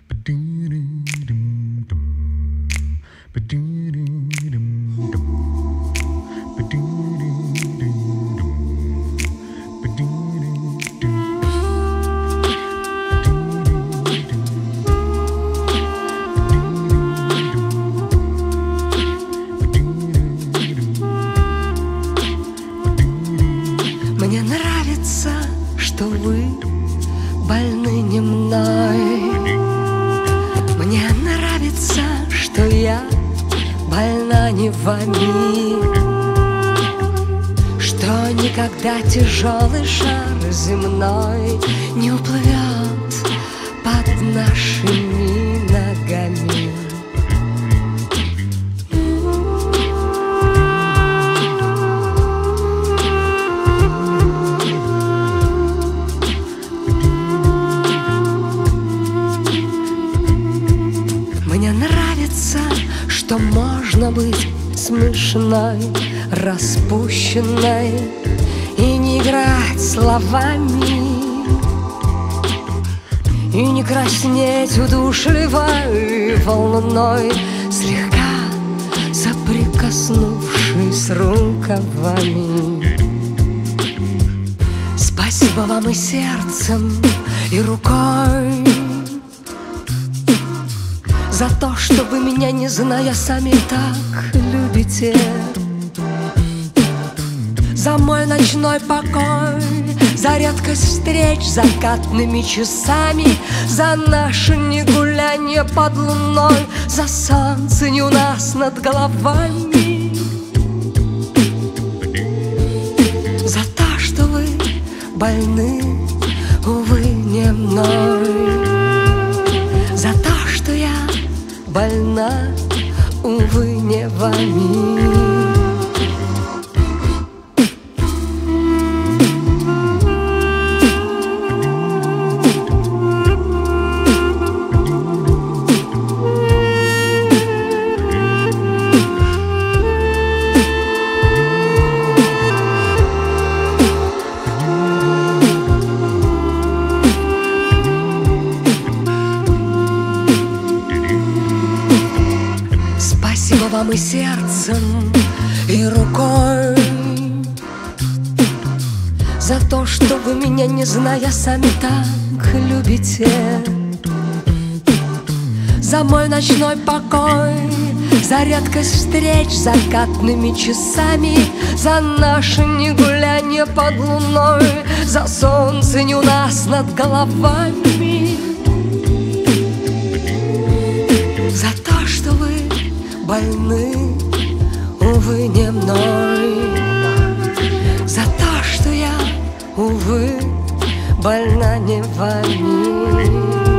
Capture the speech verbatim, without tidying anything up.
Мне нравится, что вы больны не мной. Мне нравится, что я больна не вами, что никогда тяжелый шар земной не уплывет под нашими ногами. Мне нравится, что можно быть смешной, распущенной и не играть словами, и не краснеть удушливой волной, слегка соприкоснувшись рукавами. Спасибо вам и сердцем, и рукой за то, что вы меня, не зная, сами так любите, за мой ночной покой, за редкость встреч закатными часами, за наше негулянье под луной, за солнце не у нас над головами, за то, что вы больны, увы, не мной, за то, что я больна, увы, не вами. Спасибо вам и сердцем, и рукой за то, что вы меня, не зная, сами так любите, за мой ночной покой, за редкость встреч закатными часами, за наше негулянье под луной, за солнце не у нас над головами, за то, что вы больны, увы, не мной, за то, что я, увы, больна не вами.